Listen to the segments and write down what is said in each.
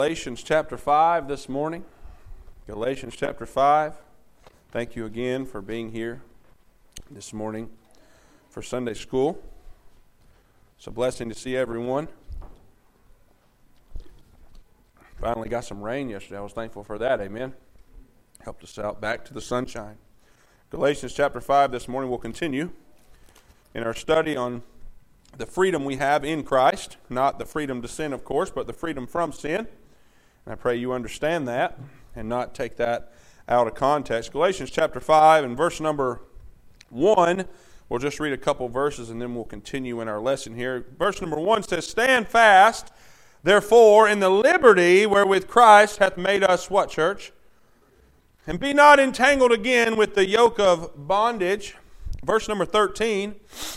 Galatians chapter 5 this morning. Galatians chapter 5. Thank you again for being here this morning for Sunday school. It's a blessing to see everyone. Finally got some rain yesterday. I was thankful for that. Amen. Helped us out back to the sunshine. Galatians chapter 5 this morning. We'll continue in our study on the freedom we have in Christ. Not the freedom to sin, of course, but the freedom from sin. And I pray you understand that and not take that out of context. Galatians chapter 5 and verse number 1. We'll just read a couple verses and then we'll continue in our lesson here. Verse number 1 says, "Stand fast, therefore, in the liberty wherewith Christ hath made us," what, church? "And be not entangled again with the yoke of bondage." Verse number 13,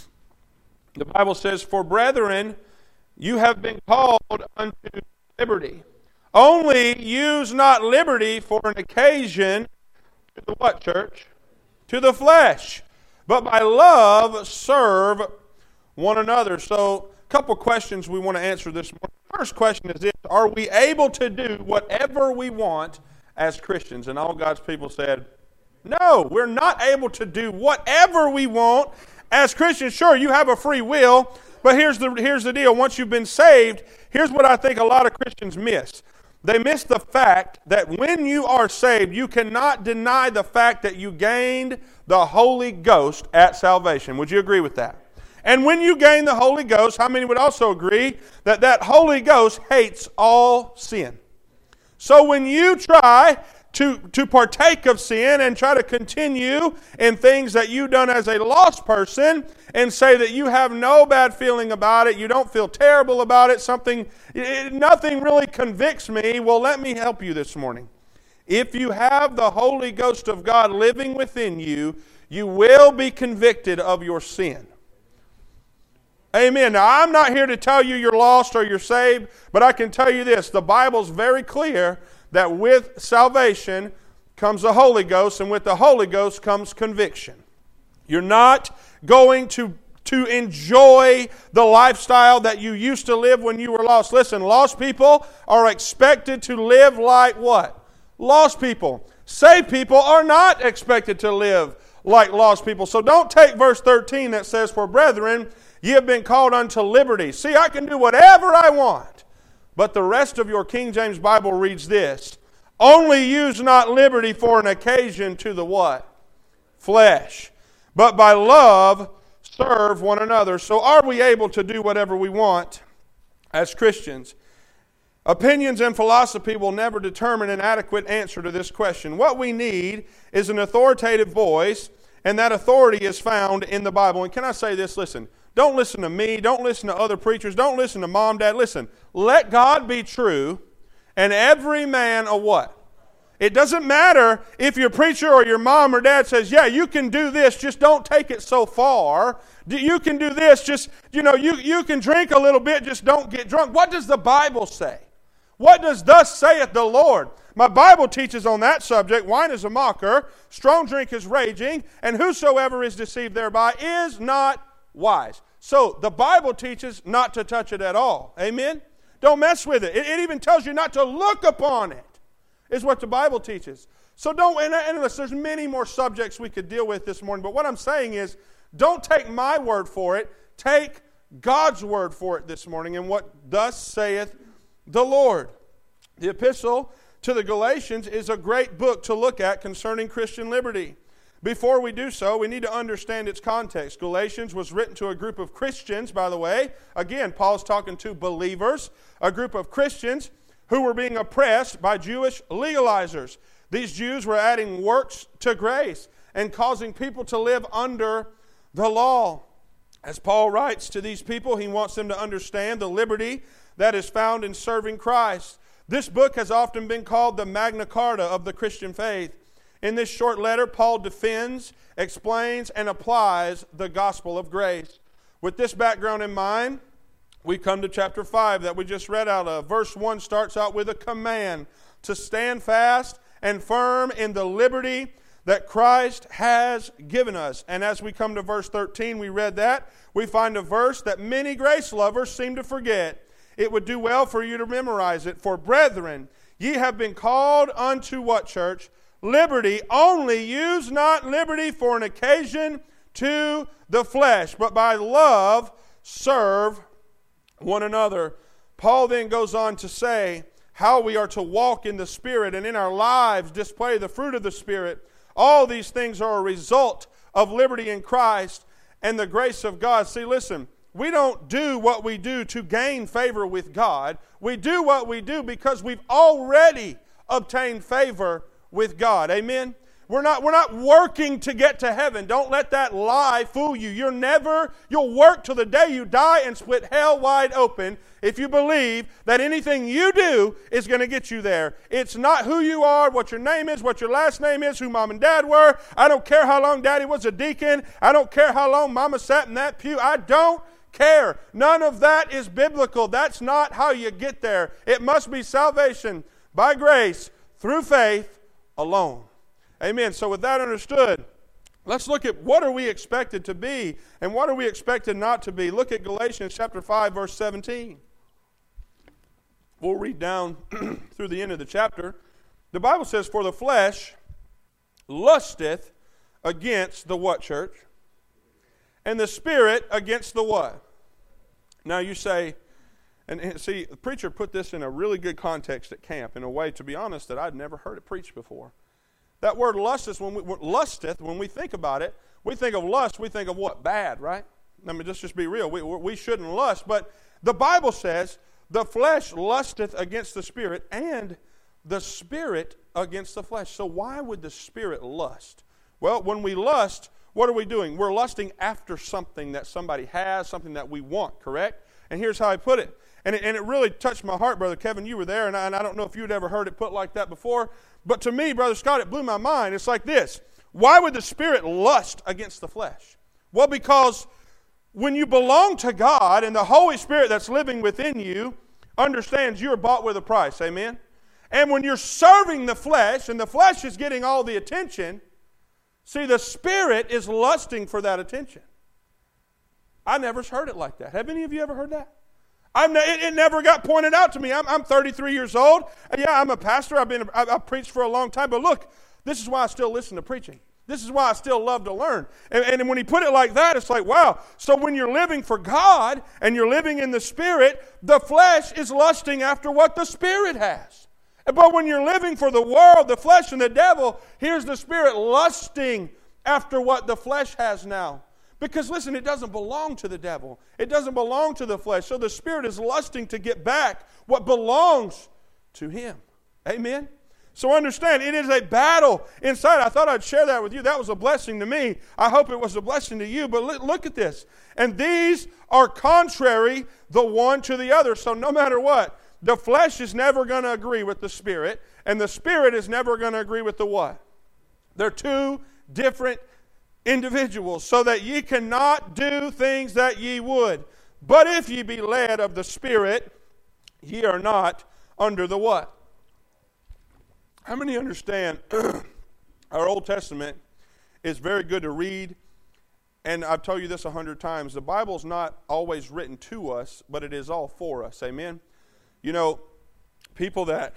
the Bible says, "For brethren, you have been called unto liberty. Only use not liberty for an occasion to the what, church? To the flesh. But by love serve one another." So, a couple questions we want to answer this morning. First question is this: are we able to do whatever we want as Christians? And all God's people said, no, we're not able to do whatever we want as Christians. Sure, you have a free will, but here's the deal. Once you've been saved, here's what I think a lot of Christians miss. They miss the fact that when you are saved, you cannot deny the fact that you gained the Holy Ghost at salvation. Would you agree with that? And when you gain the Holy Ghost, how many would also agree that that Holy Ghost hates all sin? So when you try to partake of sin and try to continue in things that you've done as a lost person and say that you have no bad feeling about it, you don't feel terrible about it, nothing really convicts me, well, let me help you this morning. If you have the Holy Ghost of God living within you, you will be convicted of your sin. Amen. Now, I'm not here to tell you you're lost or you're saved, but I can tell you this. The Bible's very clear that with salvation comes the Holy Ghost, and with the Holy Ghost comes conviction. You're not going to enjoy the lifestyle that you used to live when you were lost. Listen, lost people are expected to live like what? Lost people. Saved people are not expected to live like lost people. So don't take verse 13 that says, "For brethren, ye have been called unto liberty." See, I can do whatever I want. But the rest of your King James Bible reads this: "Only use not liberty for an occasion to the what? Flesh. But by love serve one another." So are we able to do whatever we want as Christians? Opinions and philosophy will never determine an adequate answer to this question. What we need is an authoritative voice, and that authority is found in the Bible. And can I say this? Listen. Don't listen to me. Don't listen to other preachers. Don't listen to mom, dad. Listen, let God be true and every man a what? It doesn't matter if your preacher or your mom or dad says, yeah, you can do this, just don't take it so far. You can do this, just, you can drink a little bit, just don't get drunk. What does the Bible say? What does "thus saith the Lord"? My Bible teaches on that subject: wine is a mocker, strong drink is raging, and whosoever is deceived thereby is not wise. So the Bible teaches not to touch it at all. Amen? Don't mess with it. It even tells you not to look upon it, is what the Bible teaches. So don't, and listen, there's many more subjects we could deal with this morning, but what I'm saying is, don't take my word for it. Take God's word for it this morning, and what "thus saith the Lord." The epistle to the Galatians is a great book to look at concerning Christian liberty. Before we do so, we need to understand its context. Galatians was written to a group of Christians, by the way. Again, Paul's talking to believers, a group of Christians who were being oppressed by Jewish legalizers. These Jews were adding works to grace and causing people to live under the law. As Paul writes to these people, he wants them to understand the liberty that is found in serving Christ. This book has often been called the Magna Carta of the Christian faith. In this short letter, Paul defends, explains, and applies the gospel of grace. With this background in mind, we come to chapter 5 that we just read out of. Verse 1 starts out with a command to stand fast and firm in the liberty that Christ has given us. And as we come to verse 13, we read that, we find a verse that many grace lovers seem to forget. it would do well for you to memorize it. For brethren, ye have been called unto what, church? Liberty. Only use not liberty for an occasion to the flesh, but by love serve one another. Paul then goes on to say how we are to walk in the Spirit and in our lives display the fruit of the Spirit. All these things are a result of liberty in Christ and the grace of God. See, listen, we don't do what we do to gain favor with God. We do what we do because we've already obtained favor with God. Amen? We're not working to get to heaven. Don't let that lie fool you. You'll work till the day you die and split hell wide open if you believe that anything you do is going to get you there. It's not who you are, what your name is, what your last name is, who mom and dad were. I don't care how long daddy was a deacon. I don't care how long mama sat in that pew. I don't care. None of that is biblical. That's not how you get there. It must be salvation by grace through faith alone. Amen. So with that understood, let's look at what are we expected to be and what are we expected not to be. Look at Galatians chapter 5, verse 17. We'll read down through the end of the chapter. The Bible says, for the flesh lusteth against the what, church? And the Spirit against the what? Now you say, and see, the preacher put this in a really good context at camp in a way, to be honest, that I'd never heard it preached before. That word lusteth, when we think about it, we think of lust, we think of what? Bad, right? I mean, just be real. We shouldn't lust. But the Bible says, the flesh lusteth against the Spirit, and the Spirit against the flesh. So why would the Spirit lust? Well, when we lust, what are we doing? We're lusting after something that somebody has, something that we want, correct? And here's how I put it. And it really touched my heart, Brother Kevin. You were there, and I don't know if you'd ever heard it put like that before. But to me, Brother Scott, it blew my mind. It's like this. Why would the Spirit lust against the flesh? Well, because when you belong to God and the Holy Spirit that's living within you understands you're bought with a price, amen? And when you're serving the flesh and the flesh is getting all the attention, see, the Spirit is lusting for that attention. I never heard it like that. Have any of you ever heard that? It never got pointed out to me. I'm 33 years old. Yeah, I'm a pastor. I've preached for a long time. But look, this is why I still listen to preaching. This is why I still love to learn. And when he put it like that, it's like, wow. So when you're living for God and you're living in the Spirit, the flesh is lusting after what the Spirit has. But when you're living for the world, the flesh, and the devil, here's the Spirit lusting after what the flesh has now. Because listen, it doesn't belong to the devil. It doesn't belong to the flesh. So the Spirit is lusting to get back what belongs to Him. Amen? So understand, it is a battle inside. I thought I'd share that with you. That was a blessing to me. I hope it was a blessing to you. But look at this. And these are contrary the one to the other. So no matter what, the flesh is never going to agree with the Spirit. And the Spirit is never going to agree with the what? They're two different individuals, so that ye cannot do things that ye would. But if ye be led of the Spirit, ye are not under the what? How many understand our Old Testament is very good to read? And I've told you this 100 times. The Bible's not always written to us, but it is all for us. Amen? You know, people that,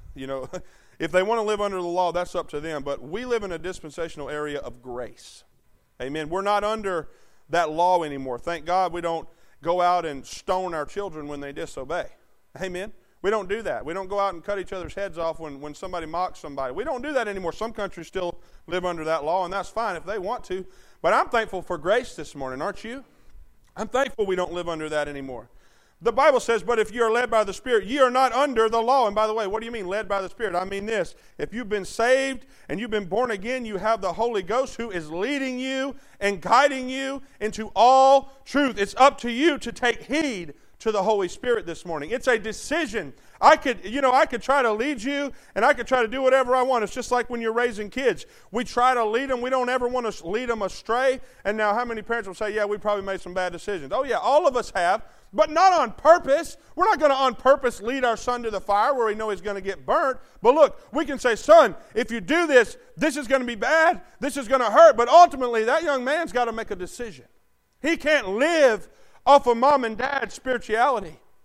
if they want to live under the law, that's up to them. But we live in a dispensational area of grace. Amen. We're not under that law anymore. Thank God we don't go out and stone our children when they disobey. Amen. We don't do that. We don't go out and cut each other's heads off when somebody mocks somebody. We don't do that anymore. Some countries still live under that law, and that's fine if they want to. But I'm thankful for grace this morning, aren't you? I'm thankful we don't live under that anymore. The Bible says, but if you are led by the Spirit, ye are not under the law. And by the way, what do you mean led by the Spirit? I mean this. If you've been saved and you've been born again, you have the Holy Ghost who is leading you and guiding you into all truth. It's up to you to take heed to the Holy Spirit this morning. It's a decision. I could try to lead you and I could try to do whatever I want. It's just like when you're raising kids. We try to lead them. We don't ever want to lead them astray. And now how many parents will say, yeah, we probably made some bad decisions. Oh yeah, all of us have. But not on purpose. We're not going to on purpose lead our son to the fire where we know he's going to get burnt. But look, we can say, son, if you do this, this is going to be bad. This is going to hurt. But ultimately, that young man's got to make a decision. He can't live off of mom and dad's spirituality.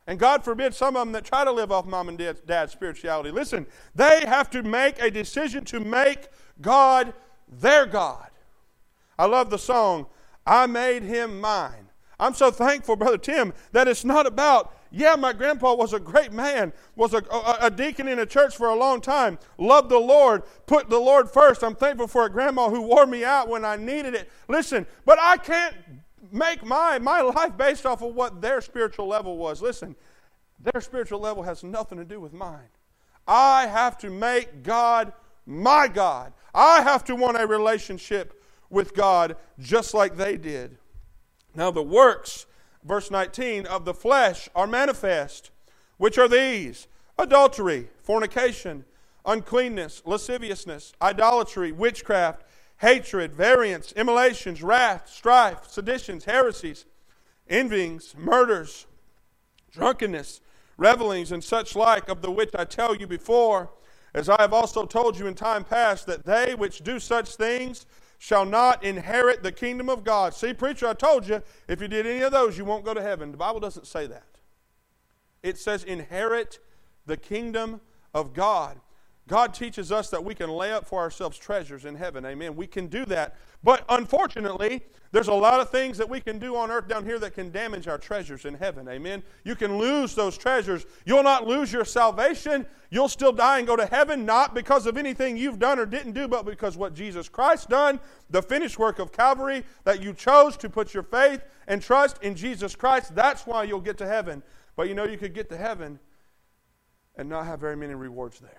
And God forbid some of them that try to live off mom and dad's spirituality. Listen, they have to make a decision to make God their God. I love the song, I Made Him Mine. I'm so thankful, Brother Tim, that it's not about, yeah, my grandpa was a great man, was a deacon in a church for a long time, loved the Lord, put the Lord first. I'm thankful for a grandma who wore me out when I needed it. Listen, but I can't make my life based off of what their spiritual level was. Listen, their spiritual level has nothing to do with mine. I have to make God my God. I have to want a relationship with God just like they did. Now the works, verse 19, of the flesh are manifest, which are these: adultery, fornication, uncleanness, lasciviousness, idolatry, witchcraft, hatred, variance, immolations, wrath, strife, seditions, heresies, envyings, murders, drunkenness, revelings, and such like, of the which I tell you before, as I have also told you in time past, that they which do such things shall not inherit the kingdom of God. See, preacher, I told you, if you did any of those, you won't go to heaven. The Bible doesn't say that. It says inherit the kingdom of God. God teaches us that we can lay up for ourselves treasures in heaven. Amen. We can do that. But unfortunately, there's a lot of things that we can do on earth down here that can damage our treasures in heaven. Amen. You can lose those treasures. You'll not lose your salvation. You'll still die and go to heaven, not because of anything you've done or didn't do, but because what Jesus Christ done, the finished work of Calvary, that you chose to put your faith and trust in Jesus Christ. That's why you'll get to heaven. But you know, you could get to heaven and not have very many rewards there.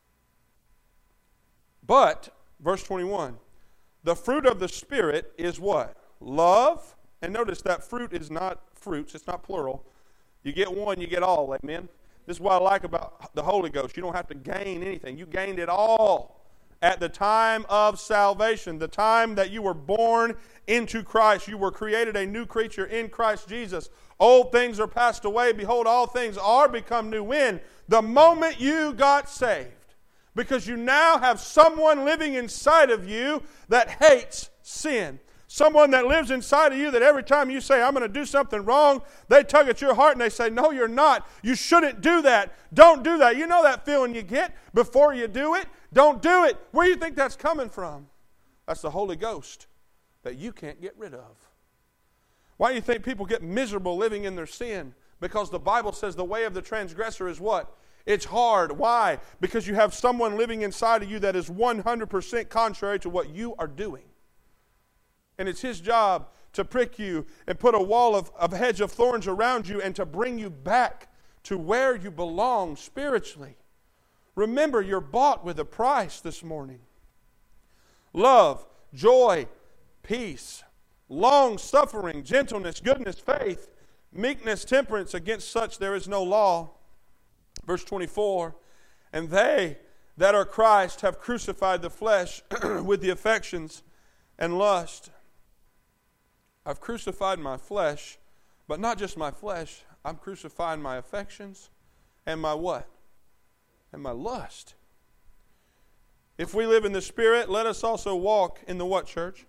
But, verse 21, the fruit of the Spirit is what? Love. And notice that fruit is not fruits. It's not plural. You get one, you get all. Amen. This is what I like about the Holy Ghost. You don't have to gain anything. You gained it all at the time of salvation, the time that you were born into Christ. You were created a new creature in Christ Jesus. Old things are passed away. Behold, all things are become new. When? The moment you got saved. Because you now have someone living inside of you that hates sin. Someone that lives inside of you that every time you say, I'm going to do something wrong, they tug at your heart and they say, no, you're not. You shouldn't do that. Don't do that. You know that feeling you get before you do it? Don't do it. Where do you think that's coming from? That's the Holy Ghost that you can't get rid of. Why do you think people get miserable living in their sin? Because the Bible says the way of the transgressor is what? It's hard. Why? Because you have someone living inside of you that is 100% contrary to what you are doing. And it's his job to prick you and put a wall of hedge of thorns around you and to bring you back to where you belong spiritually. Remember, you're bought with a price this morning. Love, joy, peace, long-suffering, gentleness, goodness, faith, meekness, temperance. Against such there is no law. Verse 24, and they that are Christ have crucified the flesh with the affections and lust. I've crucified my flesh, but not just my flesh. I'm crucifying my affections and my what? And my lust. If we live in the Spirit, let us also walk in the what, church?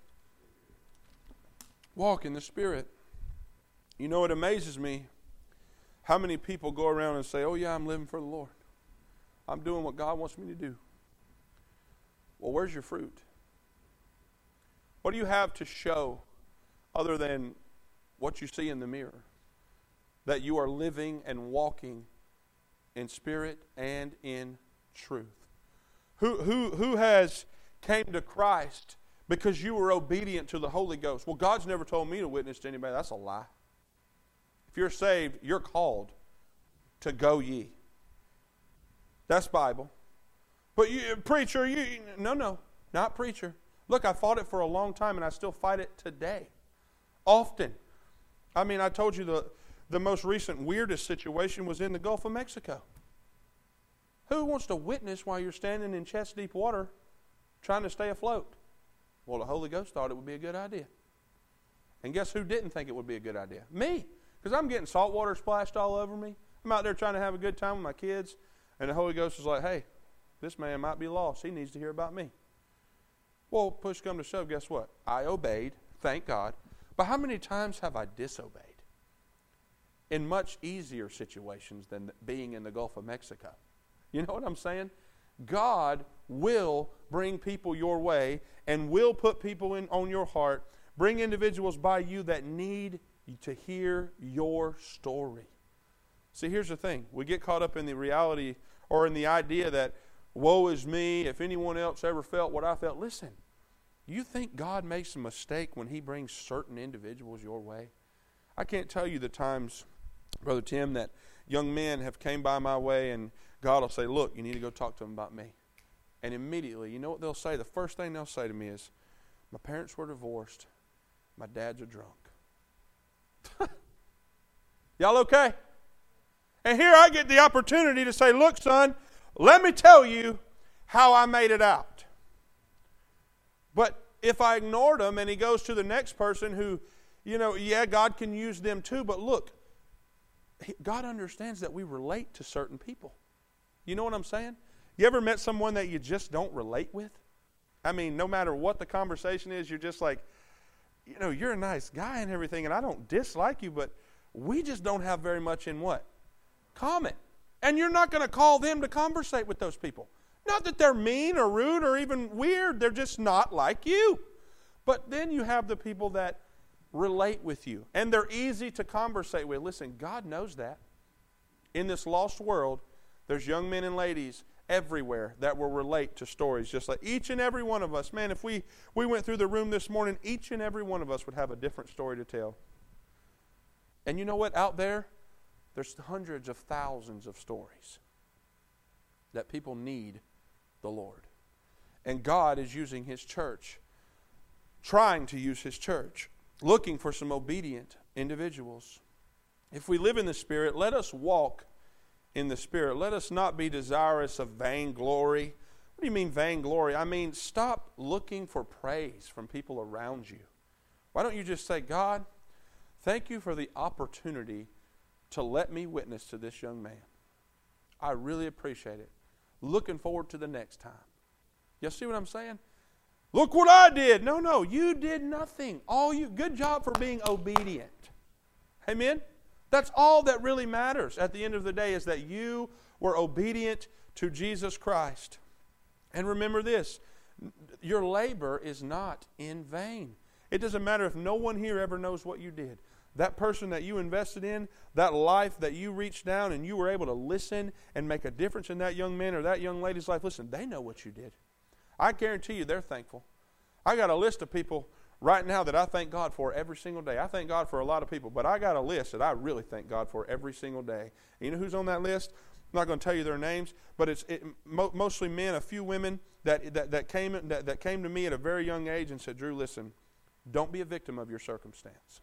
Walk in the Spirit. You know, it amazes me how many people go around and say, oh yeah, I'm living for the Lord. I'm doing what God wants me to do. Well, where's your fruit? What do you have to show other than what you see in the mirror? That you are living and walking in spirit and in truth. Who has came to Christ because you were obedient to the Holy Ghost? Well, God's never told me to witness to anybody. That's a lie. If you're saved, you're called to go ye. That's Bible. But you, preacher, no, not preacher. Look, I fought it for a long time and I still fight it today. Often. I mean, I told you the most recent weirdest situation was in the Gulf of Mexico. Who wants to witness while you're standing in chest deep water trying to stay afloat? Well, the Holy Ghost thought it would be a good idea. And guess who didn't think it would be a good idea? Me. Because I'm getting salt water splashed all over me. I'm out there trying to have a good time with my kids. And the Holy Ghost is like, hey, this man might be lost. He needs to hear about me. Well, push come to shove, guess what? I obeyed, thank God. But how many times have I disobeyed? in much easier situations than being in the Gulf of Mexico. You know what I'm saying? God will bring people your way and will put people on your heart, bring individuals by you that need to hear your story. See, here's the thing. We get caught up in the reality or in the idea that, woe is me, if anyone else ever felt what I felt. Listen, you think God makes a mistake when He brings certain individuals your way? I can't tell you the times, Brother Tim, that young men have came by my way and God will say, look, you need to go talk to them about me. And immediately, you know what they'll say? The first thing they'll say to me is, my parents were divorced. My dad's a drunk. Y'all okay? And here I get the opportunity to say, look, son, let me tell you how I made it out. But if I ignored him and he goes to the next person who, yeah, God can use them too, but look, God understands that we relate to certain people. You know what I'm saying? You ever met someone that you just don't relate with? I mean, no matter what the conversation is, you're just like, you're a nice guy and everything, and I don't dislike you, but we just don't have very much in what? Common. And you're not going to call them to conversate with those people. Not that they're mean or rude or even weird. They're just not like you. But then you have the people that relate with you, and they're easy to conversate with. Listen, God knows that. In this lost world, there's young men and ladies everywhere that will relate to stories just like each and every one of us. Man, if we went through the room this morning, each and every one of us would have a different story to tell. And you know what? Out there's hundreds of thousands of stories that people need the Lord. And God is using His church, trying to use His church, looking for some obedient individuals. If we live in the Spirit, let us walk in the Spirit. Let us not be desirous of vainglory. What do you mean vainglory? I mean, stop looking for praise from people around you. Why don't you just say, God, thank you for the opportunity to let me witness to this young man. I really appreciate it. Looking forward to the next time. You see what I'm saying? Look what I did. No, you did nothing. Good job for being obedient. Amen? That's all that really matters at the end of the day, is that you were obedient to Jesus Christ. And remember this, your labor is not in vain. It doesn't matter if no one here ever knows what you did. That person that you invested in, that life that you reached down and you were able to listen and make a difference in that young man or that young lady's life, listen, they know what you did. I guarantee you they're thankful. I got a list of people right now that I thank God for every single day. I thank God for a lot of people, but I got a list that I really thank God for every single day. And you know who's on that list? I'm not going to tell you their names, but it's mostly men, a few women that came to me at a very young age and said, Drew, listen, don't be a victim of your circumstance.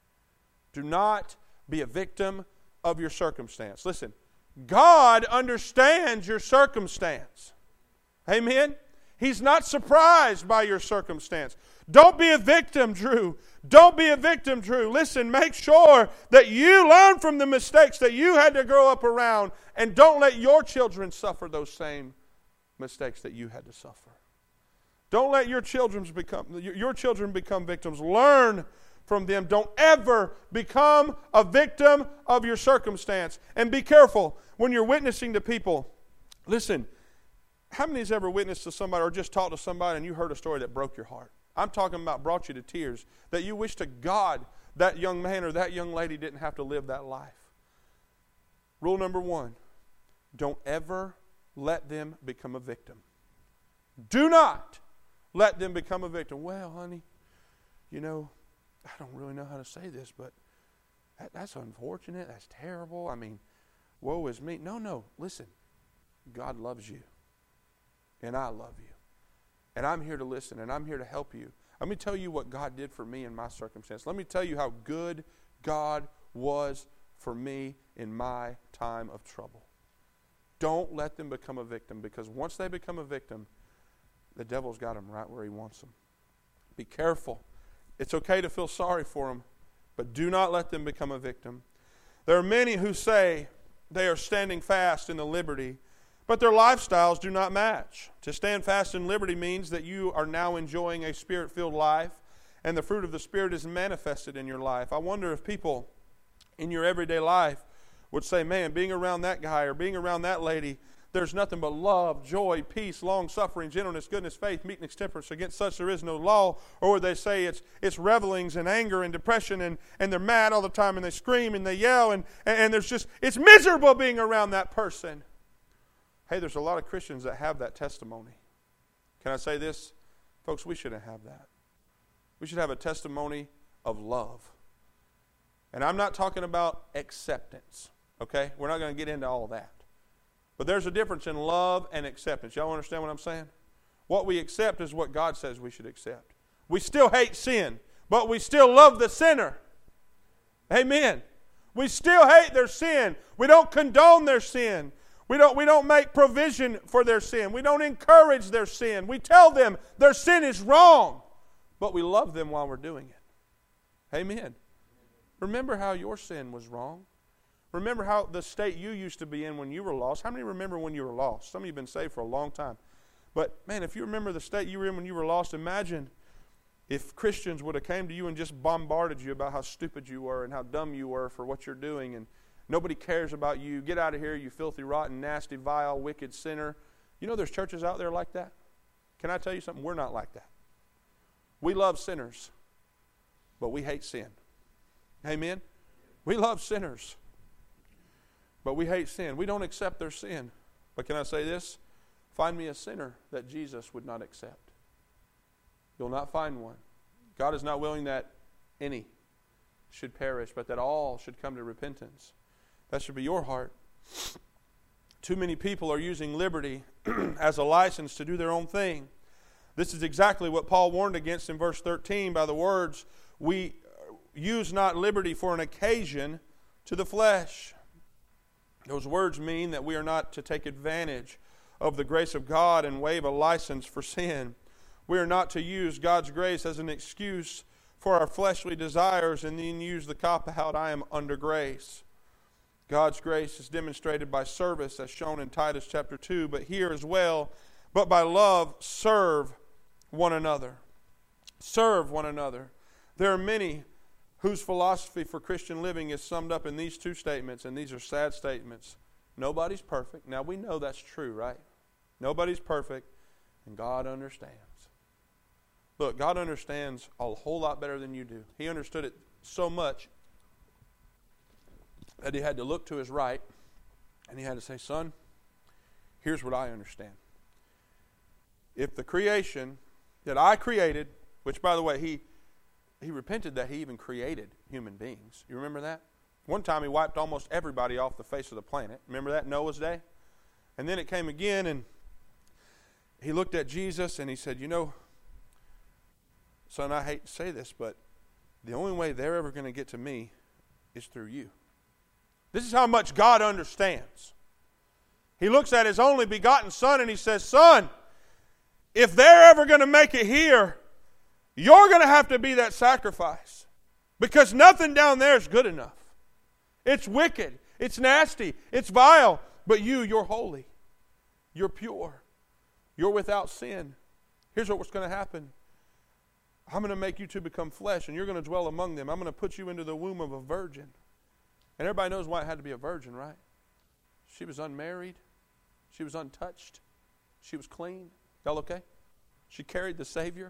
Do not be a victim of your circumstance. Listen, God understands your circumstance. Amen? He's not surprised by your circumstance. Don't be a victim, Drew. Don't be a victim, Drew. Listen, make sure that you learn from the mistakes that you had to grow up around, and don't let your children suffer those same mistakes that you had to suffer. Don't let your children become victims. Learn from them. Don't ever become a victim of your circumstance. And be careful when you're witnessing to people. Listen, how many has ever witnessed to somebody or just talked to somebody and you heard a story that broke your heart? I'm talking about brought you to tears, that you wish to God that young man or that young lady didn't have to live that life. Rule number 1, don't ever let them become a victim. Do not let them become a victim. Well, honey, I don't really know how to say this, but that's unfortunate. That's terrible. I mean, woe is me. No, listen. God loves you. And I love you. And I'm here to listen, and I'm here to help you. Let me tell you what God did for me in my circumstance. Let me tell you how good God was for me in my time of trouble. Don't let them become a victim, because once they become a victim, the devil's got them right where he wants them. Be careful. It's okay to feel sorry for them, but do not let them become a victim. There are many who say they are standing fast in the liberty, but their lifestyles do not match. To stand fast in liberty means that you are now enjoying a Spirit-filled life, and the fruit of the Spirit is manifested in your life. I wonder if people in your everyday life would say, man, being around that guy or being around that lady, there's nothing but love, joy, peace, long-suffering, gentleness, goodness, faith, meekness, temperance. Against such there is no law. Or would they say it's revelings and anger and depression and they're mad all the time and they scream and they yell and there's just, it's miserable being around that person. Hey, there's a lot of Christians that have that testimony. Can I say this? Folks, we shouldn't have that. We should have a testimony of love. And I'm not talking about acceptance, okay? We're not going to get into all of that. But there's a difference in love and acceptance. Y'all understand what I'm saying? What we accept is what God says we should accept. We still hate sin, but we still love the sinner. Amen. We still hate their sin. We don't condone their sin. We don't make provision for their sin. We don't encourage their sin. We tell them their sin is wrong, but we love them while we're doing it. Amen. Remember how your sin was wrong. Remember how the state you used to be in when you were lost. How many remember when you were lost? Some of you have been saved for a long time. But, man, if you remember the state you were in when you were lost, imagine if Christians would have came to you and just bombarded you about how stupid you were and how dumb you were for what you're doing, and nobody cares about you. Get out of here, you filthy, rotten, nasty, vile, wicked sinner. You know there's churches out there like that? Can I tell you something? We're not like that. We love sinners, but we hate sin. Amen? We love sinners, but we hate sin. We don't accept their sin. But can I say this? Find me a sinner that Jesus would not accept. You'll not find one. God is not willing that any should perish, but that all should come to repentance. That should be your heart. Too many people are using liberty as a license to do their own thing. This is exactly what Paul warned against in verse 13 by the words, we use not liberty for an occasion to the flesh. Those words mean that we are not to take advantage of the grace of God and waive a license for sin. We are not to use God's grace as an excuse for our fleshly desires and then use the cop-out, I am under grace. God's grace is demonstrated by service as shown in Titus chapter 2, but here as well, but by love serve one another. Serve one another. There are many whose philosophy for Christian living is summed up in these two statements, and these are sad statements. Nobody's perfect. Now we know that's true, right? Nobody's perfect, and God understands. Look, God understands a whole lot better than you do. He understood it so much that he had to look to his right, and he had to say, son, here's what I understand. If the creation that I created, which by the way, he repented that he even created human beings. You remember that? One time he wiped almost everybody off the face of the planet. Remember that, Noah's day? And then it came again, and he looked at Jesus, and he said, you know, son, I hate to say this, but the only way they're ever going to get to me is through you. This is how much God understands. He looks at his only begotten son, and he says, son, if they're ever going to make it here, you're going to have to be that sacrifice. Because nothing down there is good enough. It's wicked. It's nasty. It's vile. But you're holy. You're pure. You're without sin. Here's what's going to happen. I'm going to make you two become flesh, and you're going to dwell among them. I'm going to put you into the womb of a virgin. And everybody knows why it had to be a virgin, right? She was unmarried. She was untouched. She was clean. Y'all okay? She carried the Savior.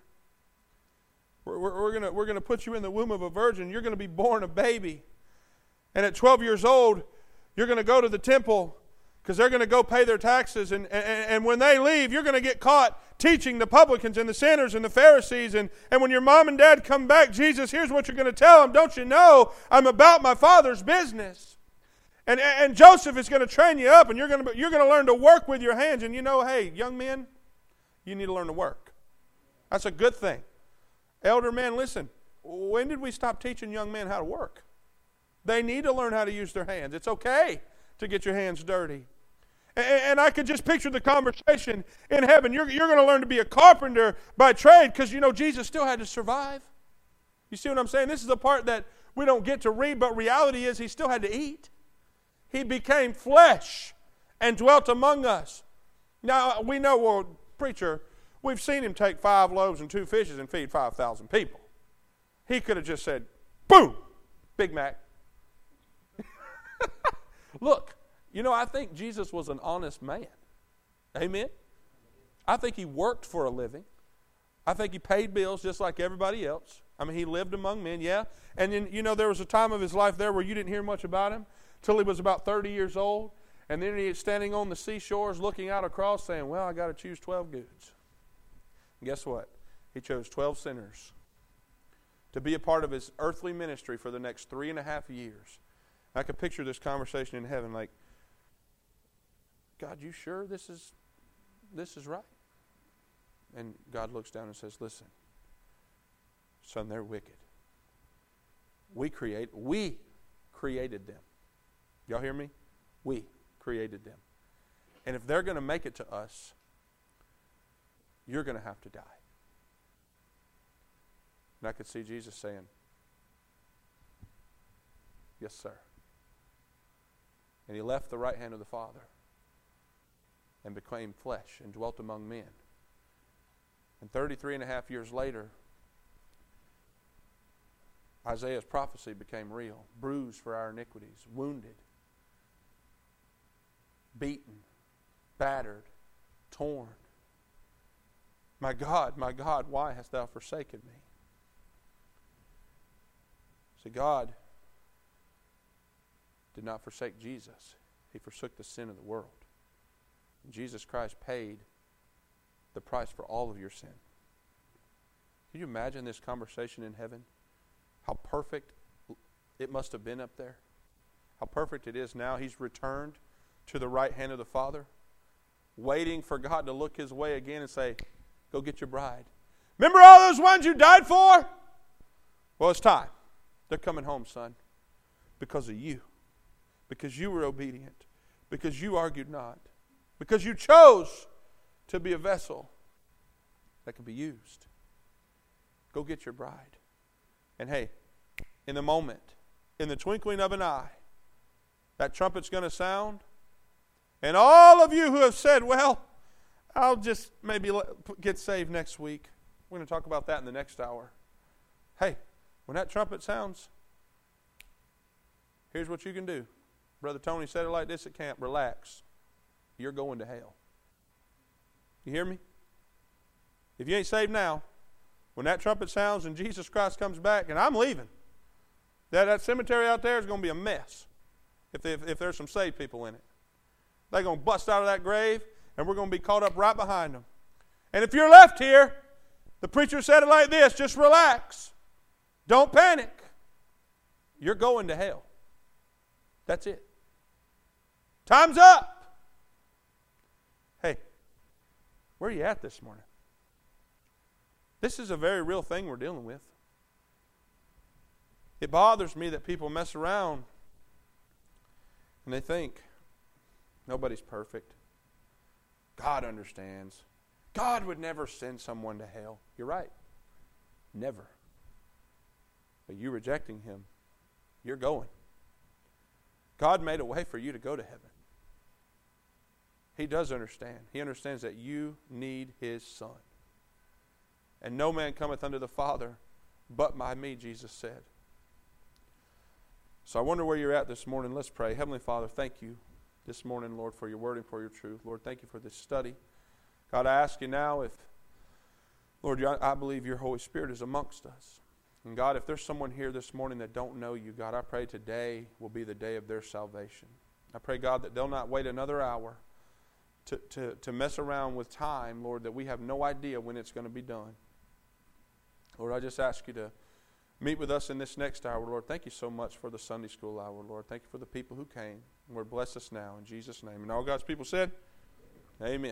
We're going to put you in the womb of a virgin. You're going to be born a baby. And at 12 years old, you're going to go to the temple because they're going to go pay their taxes. And when they leave, you're going to get caught teaching the publicans and the sinners and the Pharisees. And when your mom and dad come back, Jesus, here's what you're going to tell them. Don't you know I'm about my Father's business? And Joseph is going to train you up, and you're going to learn to work with your hands. And you know, hey, young men, you need to learn to work. That's a good thing. Elder men, listen, when did we stop teaching young men how to work? They need to learn how to use their hands. It's okay to get your hands dirty. And I could just picture the conversation in heaven. You're going to learn to be a carpenter by trade because, you know, Jesus still had to survive. You see what I'm saying? This is the part that we don't get to read, but reality is he still had to eat. He became flesh and dwelt among us. Now, we know, well, preacher, we've seen him take 5 loaves and 2 fishes and feed 5,000 people. He could have just said, boom, Big Mac. Look, I think Jesus was an honest man. Amen? I think he worked for a living. I think he paid bills just like everybody else. I mean, he lived among men, yeah. And then, there was a time of his life there where you didn't hear much about him till he was about 30 years old. And then he was standing on the seashores looking out across saying, well, I got to choose 12 goods. And guess what? He chose 12 sinners to be a part of his earthly ministry for the next 3.5 years. I could picture this conversation in heaven like, God, you sure this is right? And God looks down and says, listen, son, they're wicked. We created them. Y'all hear me? We created them. And if they're going to make it to us, you're going to have to die. And I could see Jesus saying, yes, sir. And he left the right hand of the Father and became flesh and dwelt among men. And 33.5 years later, Isaiah's prophecy became real. Bruised for our iniquities, wounded, beaten, battered, torn. My God, why hast thou forsaken me? See, God did not forsake Jesus. He forsook the sin of the world. And Jesus Christ paid the price for all of your sin. Can you imagine this conversation in heaven? How perfect it must have been up there. How perfect it is now. He's returned to the right hand of the Father, waiting for God to look his way again and say, go get your bride. Remember all those ones you died for? Well, it's time. They're coming home, son, because of you. Because you were obedient. Because you argued not. Because you chose to be a vessel that can be used. Go get your bride. And hey, in the moment, in the twinkling of an eye, that trumpet's going to sound. And all of you who have said, well, I'll just maybe get saved next week. We're going to talk about that in the next hour. Hey, when that trumpet sounds, here's what you can do. Brother Tony said it like this at camp. Relax. You're going to hell. You hear me? If you ain't saved now, when that trumpet sounds and Jesus Christ comes back, and I'm leaving, that cemetery out there is going to be a mess if there's some saved people in it. They're going to bust out of that grave, and we're going to be caught up right behind them. And if you're left here, the preacher said it like this, just relax. Don't panic. You're going to hell. That's it. Time's up. Hey, where are you at this morning? This is a very real thing we're dealing with. It bothers me that people mess around and they think nobody's perfect. God understands. God would never send someone to hell. You're right. Never. But you rejecting him, you're going. God made a way for you to go to heaven. He does understand. He understands that you need his Son. And no man cometh unto the Father but by me, Jesus said. So I wonder where you're at this morning. Let's pray. Heavenly Father, thank you this morning, Lord, for your word and for your truth. Lord, thank you for this study. God, I ask you now if, Lord, I believe your Holy Spirit is amongst us. And God, if there's someone here this morning that don't know you, God, I pray today will be the day of their salvation. I pray, God, that they'll not wait another hour to mess around with time, Lord, that we have no idea when it's going to be done. Lord, I just ask you to meet with us in this next hour, Lord. Thank you so much for the Sunday school hour, Lord. Thank you for the people who came. Lord, bless us now in Jesus' name. And all God's people said, amen.